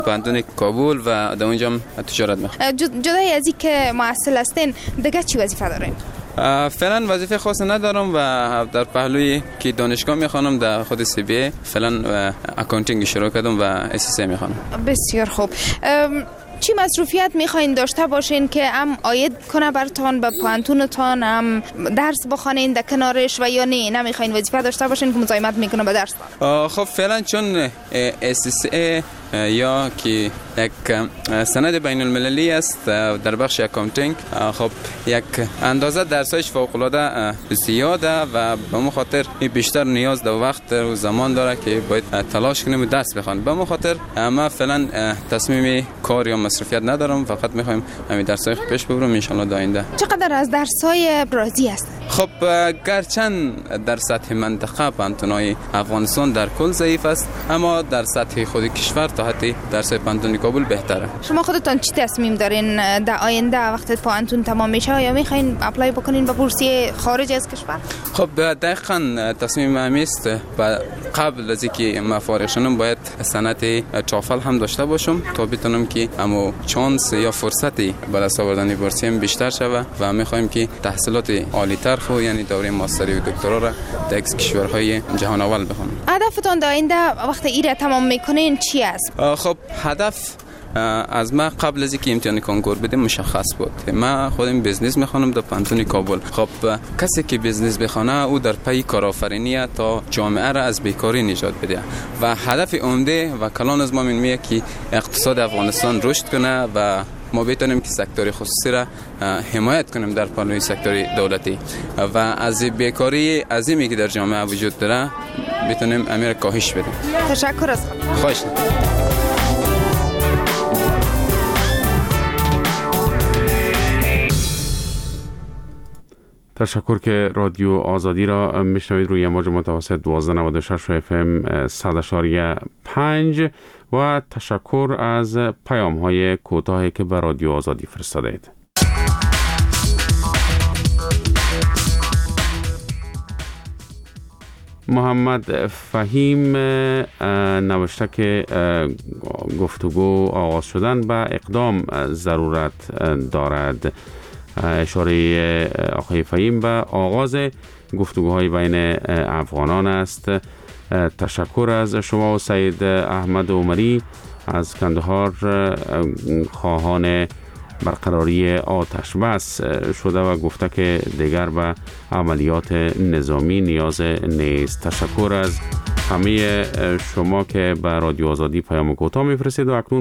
پانتون کابل و در اونجا تجارت میکنم. جدای از این که محصل هستین دیگه چی وظیفه دارین؟ فعلا وظیفه خاصی ندارم و در پهلوی که دانشگاه میخوانم در خود سی بی فعلا اکاونتینگ شروع کردم و اس سی میخوانم. بسیار خوب. چی مصروفیت میخواین داشته باشین که هم آید کنه براتون به پانتونتان، هم درس بخوانین در کنارش و یا نمیخواین وظیفه داشته باشین که مزاحمت میکنه به درس؟ خب فعلا چون SSA یا که یک سند بین المللی است در بخش اکاونتینگ، خب یک اندازه درسایش فوق العاده زیاده و به مو خاطر بیشتر نیاز در وقت و زمان داره که باید تلاش کنیم و درس بخوانیم. به مو خاطر ما فعلا تصمیم کار یا مصرفیت ندارم، فقط میخوایم همین درسای پیش ببرم ان شاء الله آینده. چقدر از درسای راضی هستید؟ خب گرچند در سطح منطقه پانتونای افغانستان در کل ضعیف است، اما در سطح خود کشور تا حدی درس پانتون کابل بهتره. شما خودتون چی تصمیم دارین در آینده وقتی پانتون تمام میشه یا میخواین اپلای بکنین به بورسیه خارج از کشور؟ خب دقیقاً تصمیم همیست قبل از اینکه ما فارغ شدم باید سند توفل هم داشته باشم تا بتونم که امو چانس یا فرصتی برای آوردن بورسیه بیشتر شود و میخوایم که تحصیلات عالی تر خو یعنی دوره ماستری و دکترا را در کشورهای جهان اول بخونم. هدفتون در آینده وقتی ایره تمام میکنین چی است؟ خب هدف از ما قبل از اینکه امتحان کنکور بدیم مشخص بود. ما خودم بیزنس میخوانم در پانتون کابل. خب کسی که بیزنس بخونه او در پی کارآفرینی تا جامعه را از بیکاری نجات بده و هدف عمده و کلان از ما میگه که اقتصاد افغانستان رشد کنه و ما بتونیم که سکتور خصوصی را حمایت کنیم در پالوی سکتور دولتی و از بیکاری عظیمی که در جامعه وجود داره بتونیم امیر کاهش بدیم. تشکر از خود. خواهش. تشکر که رادیو آزادی را میشنوید روی موج متوسط 1296 FM 100.5 و تشکر از پیام های کوتاهی که به رادیو آزادی فرستادید. محمد فهیم نوشته که گفتگو آغاز شدن به اقدام ضرورت دارد. اشاره آقای فهیم به آغاز گفتگوهای بین افغانان است. تشکر از شما و سید احمد عمری از کندهار خواهان برقراری آتش بس شده و گفته که دیگر به عملیات نظامی نیاز نیست. تشکر از همه شما که به رادیو آزادی پیام کوتاه میفرستید و اکنون